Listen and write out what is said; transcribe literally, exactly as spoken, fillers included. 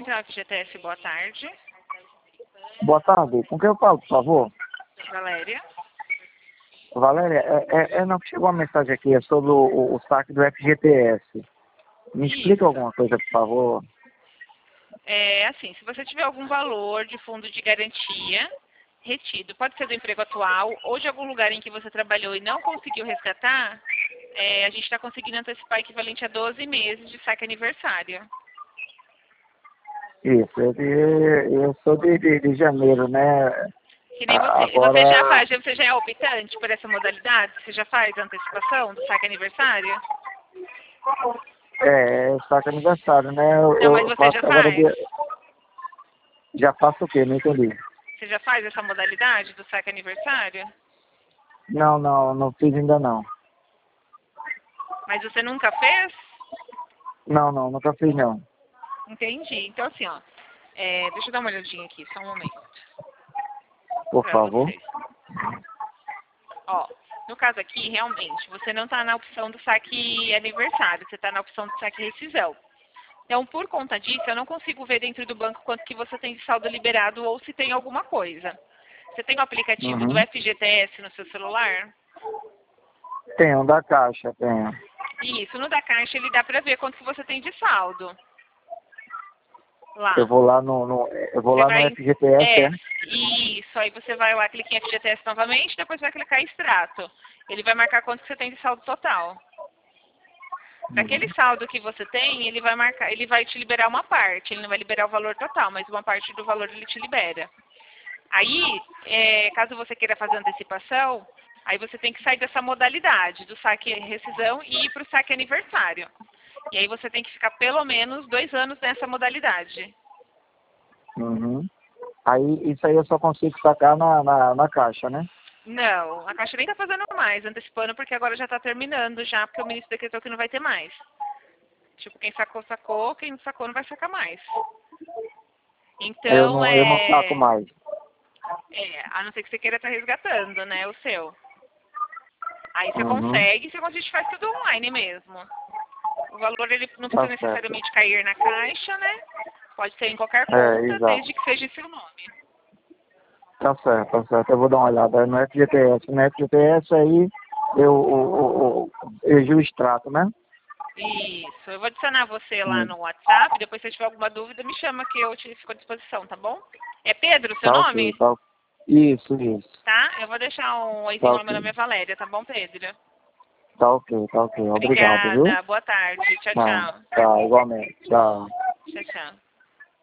Central F G T S, boa tarde. Boa tarde. Com quem eu falo, por favor? Valéria. Valéria, é, é, é não chegou uma mensagem aqui, é sobre o, o, o saque do F G T S. Me explica Isso. alguma coisa, por favor. É assim, se você tiver algum valor de fundo de garantia retido, pode ser do emprego atual ou de algum lugar em que você trabalhou e não conseguiu resgatar, é, a gente está conseguindo antecipar equivalente a doze meses de saque aniversário. Isso, eu, eu sou de, de, de janeiro, né? Que nem você. Agora, Você já faz, você já é optante por essa modalidade? Você já faz a antecipação do saque aniversário? é, é saque aniversário, né? Eu, Não, mas eu você faço já agora faz? de... Já faço o quê? Não entendi. Você já faz essa modalidade do saque aniversário? Não, não, não fiz ainda não. Mas você nunca fez? Não, não, nunca fiz não. Entendi. Então assim, ó. É, deixa eu dar uma olhadinha aqui, só um momento. Por Pra favor. você. Ó, no caso aqui, realmente, você não está na opção do saque aniversário, você está na opção do saque rescisão. Então, por conta disso, eu não consigo ver dentro do banco quanto que você tem de saldo liberado ou se tem alguma coisa. Você tem o aplicativo do Uhum. F G T S no seu celular? Tenho, um da Caixa, tenho. Isso, no da Caixa ele dá para ver quanto que você tem de saldo. Lá. Eu vou lá no, no eu vou Você lá no vai... F G T S, É, é? isso. Aí você vai lá, clica em F G T S novamente, depois vai clicar em extrato. Ele vai marcar quanto que você tem de saldo total. Daquele saldo que você tem, ele vai marcar, ele vai te liberar uma parte, ele não vai liberar o valor total, mas uma parte do valor ele te libera. Aí, é, caso você queira fazer antecipação, aí você tem que sair dessa modalidade do saque rescisão e ir para o saque aniversário. E aí você tem que ficar pelo menos dois anos nessa modalidade. Uhum. Aí, isso aí eu só consigo sacar na, na, na Caixa, né? Não, a Caixa nem está fazendo mais, antecipando, porque agora já está terminando já, porque o ministro decretou que não vai ter mais. Tipo, quem sacou, sacou, quem não sacou não vai sacar mais. Eu Então, não, eu não saco é, mais. é, a não ser que você queira estar resgatando, né, o seu. Aí você Uhum. consegue, você consegue, faz tudo online mesmo. O valor ele não Tá precisa certo. necessariamente cair na caixa, né? Pode ser em qualquer É, conta, exato. desde que seja em seu nome. Tá certo, tá certo. Eu vou dar uma olhada no F G T S. No F G T S aí eu, eu, eu, eu, eu extrato, né? Isso. Eu vou adicionar você lá Hum. no WhatsApp, depois se tiver alguma dúvida, me chama que eu te fico à disposição, tá bom? É Pedro, seu Tá ok, nome? tá ok. Isso, isso. Tá? Eu vou deixar um Tá oizinho, meu ok. nome é Valéria, tá bom, Pedro? Tá ok, tá ok. Obrigado, viu? Obrigada. Boa tarde. Tchau, Tá, tchau. tá, igualmente. Tchau. Tchau, tchau.